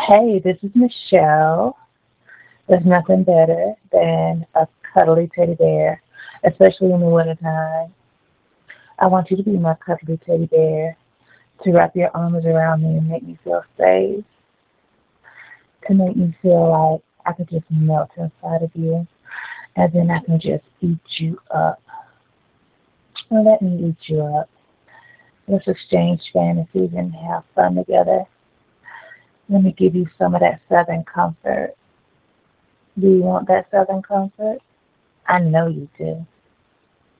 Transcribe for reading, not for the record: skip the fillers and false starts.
Hey, this is Michelle. There's nothing better than a cuddly teddy bear, especially in the wintertime. I want you to be my cuddly teddy bear, to wrap your arms around me and make me feel safe, to make me feel like I could just melt inside of you, and then I can just eat you up. Well, let me eat you up. Let's exchange fantasies and have fun together. Let me give you some of that southern comfort. Do you want that southern comfort? I know you do.